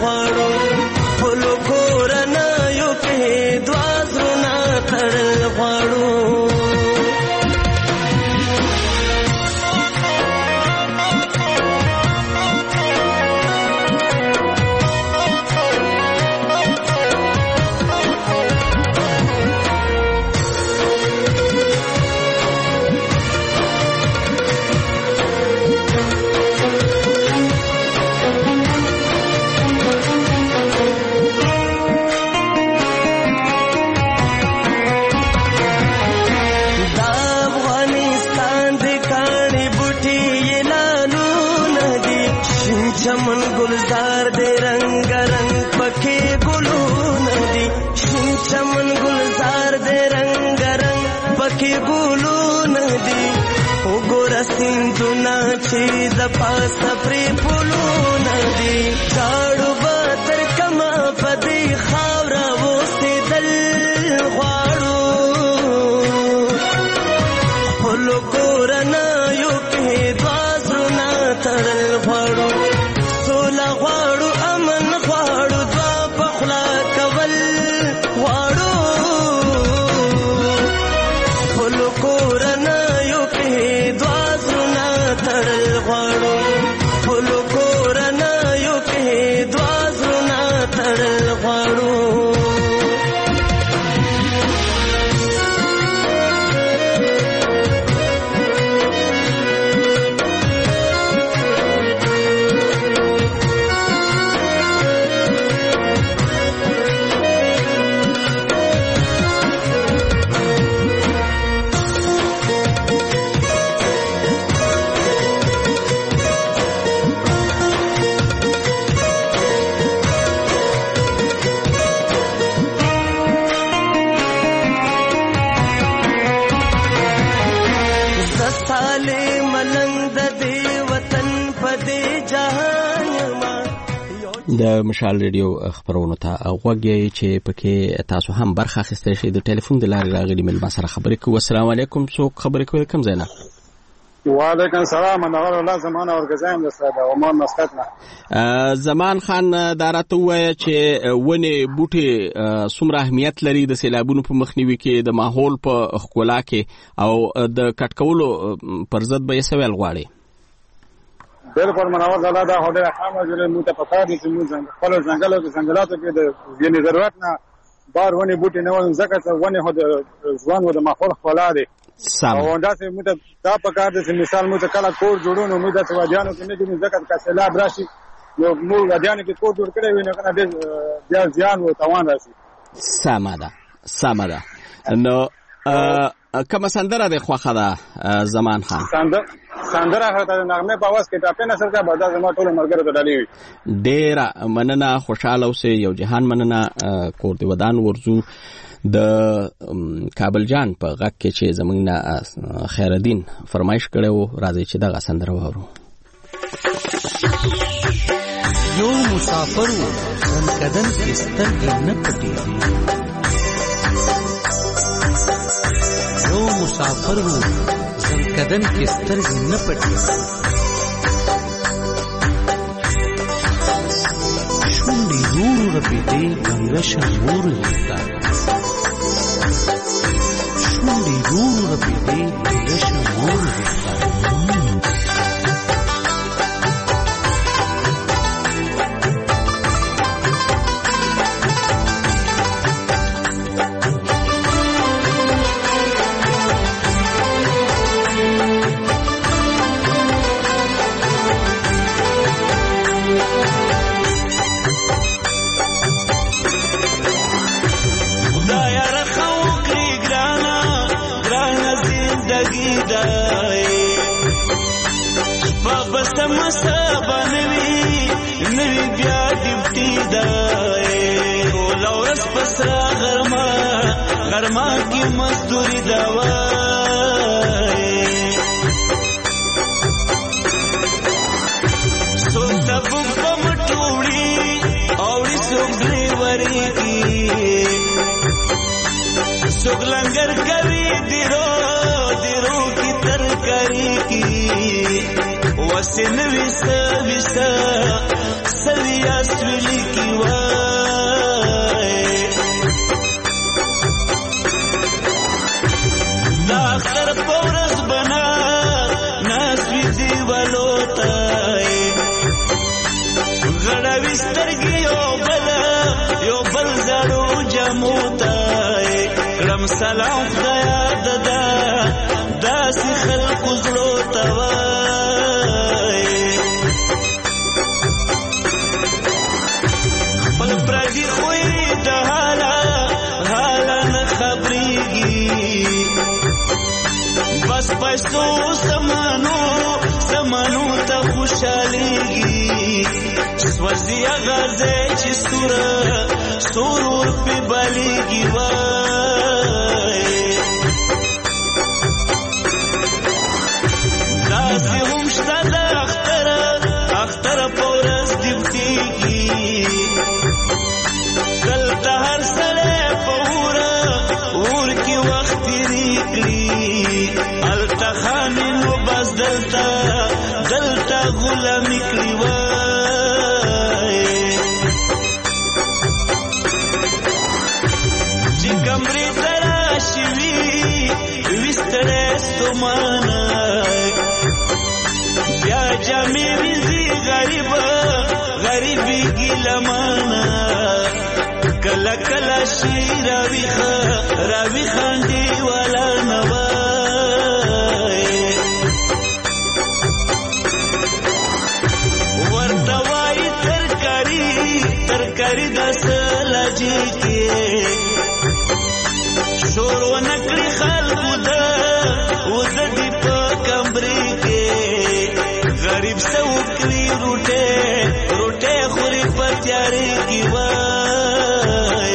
غواړو خپلو کورنیو کې دوه زړونه تړل غواړو चमन गुलजार दे रंग रंग पके गुलून दी चमन गुलजार दे रंग रंग पके गुलून दी उगोरा सिंधुना चीज पास प्री पुलून दी झाड़ू बातर कमा पदी खावरा वो से दल वाड़ू होलो कोरना यो के द्वाजुना तरल वाड़ू غواړو امن غواړو دوا پخلا کول غواړو خپلو کورنیو کې دوا زړونه تړل غواړو خپلو کورنیو کې دوا زړونه تړل غواړو د مشال ریډیو خبرونو ته غوږی چې پکې تاسو هم برخه اخیستئ شئ د ټلیفون د لارې راغلي مېلمه سره خبرې کوو. السلام علیکم. څوک خبرې کوي کوم ځای نه؟ وعلیکم السلام. انا الله زمان اورګزایم د ساده عمان مسقط نه. زمان خان دا راته ووایه چې ونې بوټي څومره اهمیت لري د سیلابونو په مخنیوي کې د ماحول په ښکلا کې او د کټ کولو پر ضد به یې څه ویل غواړي؟ بالکل منور زاده دا هډه خامه جوړه متفقات چې موږ خپل ځنګلاتو کې د یعنی ضرورت نه بار ونی بوټي نه ون زکه چې ونی هډه ځوان و د ماحول خلا دي او دا چې موږ دا په کار دي مثال موږ کله کور جوړونو موږ د وادیانو کې نه دي زکه چې سیلاب راشي نو موږ وادیانو کې کور جوړ کړی وي نو کنه بیا ځان و توان راشي. سمه ده نو کومه سندره د خوخه ده زمان خان؟ سندره هغه نغمه په واس کې ټاپه نشر کا بعد زما ټول مرګره ته ډالي وي. ډیره مننه، خوشاله اوسئ. یو جهان مننه. کور دی ودان ورزو د کابل جان په غږ کې چې زمونږ نه خیر الدین فرمایش کړو راځي چې دغه سندره واورو. یو مسافر نن کدن کې سترګې نه پټېږي، یو مسافر کدن کې سترګې نه پټېږي، شونډې ورو رپېدې ګنګه شمور لیکه، شونډې ورو رپېدې ګنګه شمور لیکه. غرما کی مزدوری دوائی سوک تبک پا مٹوڑی اوڑی سوک دلیوری کی سوک لنگر کری دیرو کی ترکاری کی وسن ویسا سویا سولی کی غړوي سترګې یو بل زړو جمو ته کړم سلام خدایا ددا داسې خلکو زړو ته وای خپل پردي خوی د حالا نه خبرېږي بس پیسو سمانو ته خوشحالېږي سوځي غازه چې سرور په بالېږي وای داسې هم شته د اختر په ورځ ډیوټېږي دلته هر سړی په اور کې وخت تېرېږي هلته خانې نو بس دلته غلامي کړي وای چې کمرې ته راشي وي ستړی ستومانه بیا جامې وځي غریبي ګیلمانه کله کله شي راوي خاندي والا نه وای ورته وایي ترکاري د سلاجي کې شور ونه کړي خلکو د دې په کمرې کې غریب څه وکړي روټۍ خوري په تیارې کې وای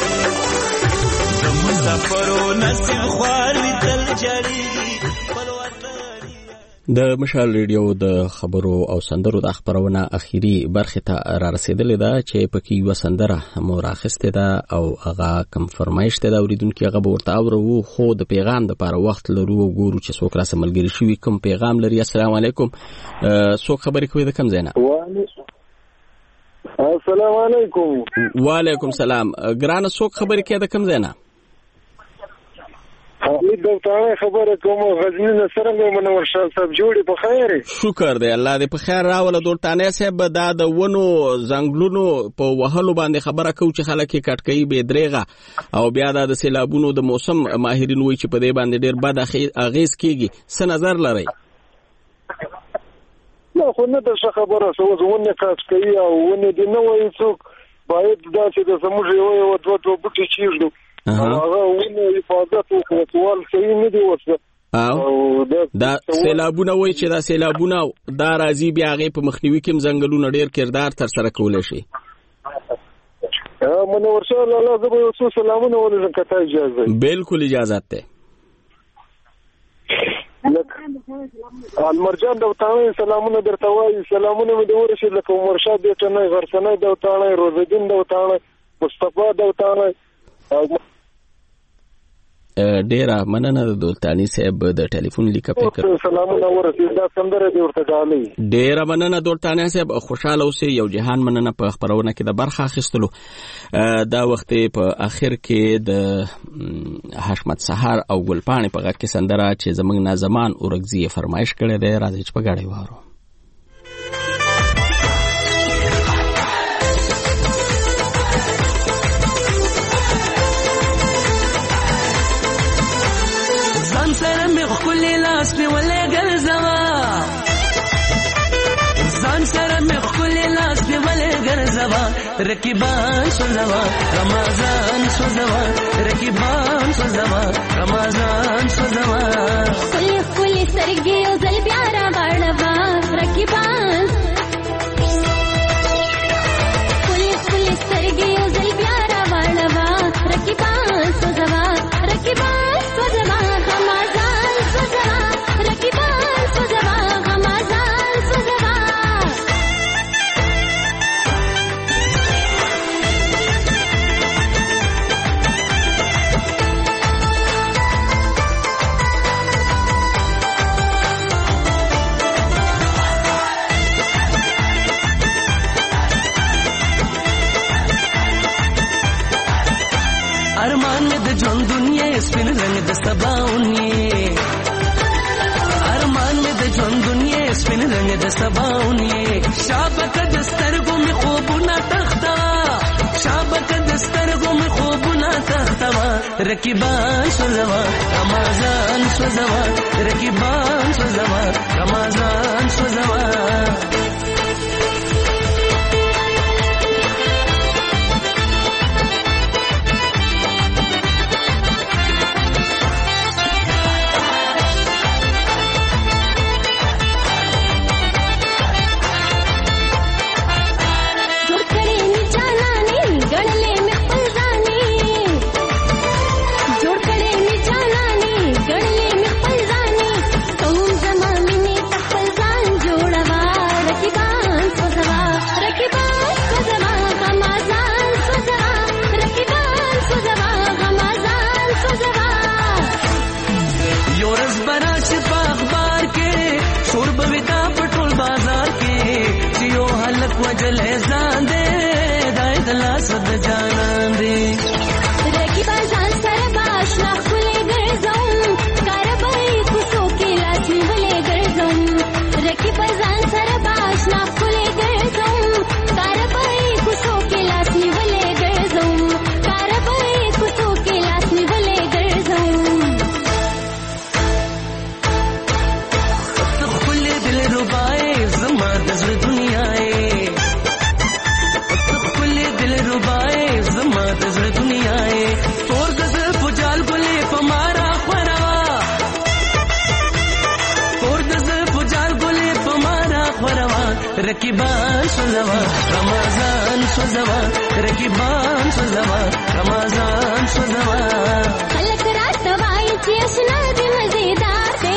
د مسافرو نصیب خوار وي تل جاړېږي د مشال ریډیو د خبرو او سندرو د خبرونه اخیری برخه ته را رسیدلې ده چې پکې یو سندره مو راخسته ده او هغه کم فرمایش ته دا اوریدونکو هغه ورته اورو خو د پیغام د لپاره وخت لرو ګورو چې څوک را سملګری شوی کوم پیغام لري. السلام علیکم څوک خبرې کوي د کم زینا؟ السلام علیکم. وعلیکم سلام. ګرانه څوک خبرې کوي د کم زینا؟ حمید دوتانه خبره کوم غزنی نه څنګه منور شاه صاحب جوړي په خیر؟ شکر دی الله دې په خیر راوله. دوتانه صاحب دا د ونو زنګلونو په وهلو باندې خبره کوي چې خلک یې کټکۍ به درېغه او بیا د سیلابونو د موسم ماهرین وایي چې په دې باندې ډېر بد اغیز کیږي. څه نظر لرئ؟ نه خو نه د خبره ونه کټکۍ او ونه دې نه وایي څوک باید دا چې د زموږ یو دوه بوټي چیږدو هغه ونه حفاظت وکړل صحیح نه دی وسه او دا سیلابونه وای چې دا سیلابونه دا راځي بیا هغه په مخنیوي کې ځنګلونه ډیر کردار تر سره کولای شي. منور شاه الله زه به تاسو سلامونه ولې کته اجازه؟ بالکل اجازه ده. المرجان دوتانه سلامونه درته وایي. سلامونه مې د ورشي لکه مرشد دې نه غرسنه دوتانه روزدین دوتانه مصطفی دوتانه ډیره مننه د دولتانی صاحب د ټلیفون لیکه فکر. سلامونه ورسېږي دا سندره دې ورته ډالۍ. ډیره مننه دولتانی صاحب. خوشاله اوسئ. یو جهان مننه په خبرونه کې د برخه اخیستلو. دا وخت په اخر کې د حشمت سحر او ګلپاڼې په غږ کې سندره چې زمنګ نه زمان اورګزی فرمایش کړي دی راځي چې په غاړې وارو. لاس په ولې ګرځوا ځان سره مې خپل لاس په ولې ګرځوا رقیبان سوزوا رمضان سوزوا رقیبان سوزوا رمضان سوزوا خپل سترګې او ځل بیا را باړوا رقیبان خپل سترګې او ځل بیا را باړوا رقیبان سوزوا رقیبان سوزوا رمضان سوزوا رقیبان سوزوا رمضان سوزوا ارمان में د ژوند دنیا سپین رنگ د سباونی ارمان में د ژوند دنیا سپین رنگ د سباونی شابک د سترګو می رقیبان سوزوا رمضان سوزوا رقیبان سوزوا رمضان سوزوا वजल जान दे दाय दला सब जान दे रकी बाजान सर बाशना खुले गरजम कारबाई खुशो के लाठी भले गरजम रकी बाजान सर बाशना खुले गरजम कारबाई खुशो के लाठी भले गरजम कारबाई खुशो के लाठी भले गरजम तो खुले दिल रुबाए जमा दज़ दुनिया दुनिया तोर गजल पुजाल गुले पमारा खरवा तोर गजल पुजाल गुले पमारा खरवा रकीबान सुजवा रमजान सुजवा रकीबान सुजवा रमजान सुजवा खलक रात वाई चेसना दे मजेदार दे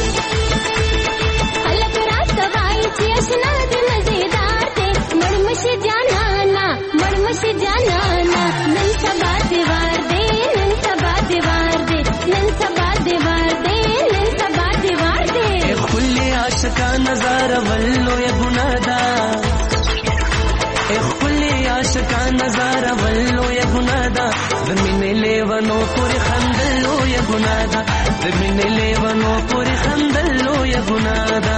खलक रात वाई चेसना दे मजेदार दे मड़मश जाना ना मड़मश जाना ना नन सबा दीवार दे नन सबा दीवार दे नन सबा दीवार दे नन सबा दीवार दे खुले आशिका नजारा वल्लो या गुनादा खुले आशिका नजारा वल्लो या गुनादा ज़मीन लेवनो पूरी खंदलो या गुनादा ज़मीन लेवनो पूरी खंदलो या गुनादा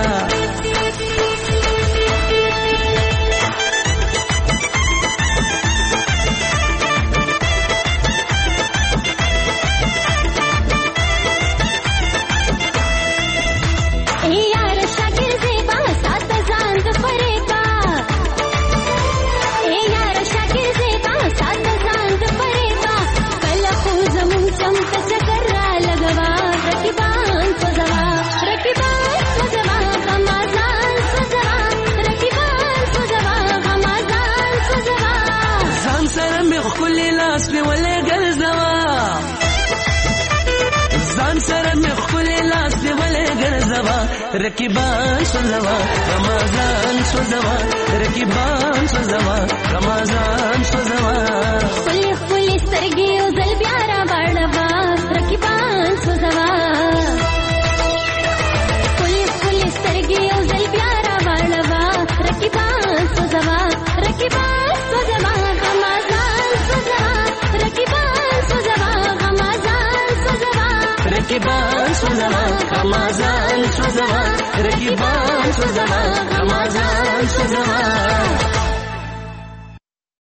रकीबान सुजवा रमजान सुजवा रकीबान सुजवा रमजान सुजवा खुले खुले सरगे उजल प्यारा बाड़वा रकीबान सुजवा खुले खुले सरगे उजल प्यारा बाड़वा रकीबान सुजवा रकीबान सुजवा रमजान सुजवा रकीबान सुजवा रमजान सुजवा रकीबान सुजवा रमजान सुजवा रकीबान सुजवा रमजान सुजवा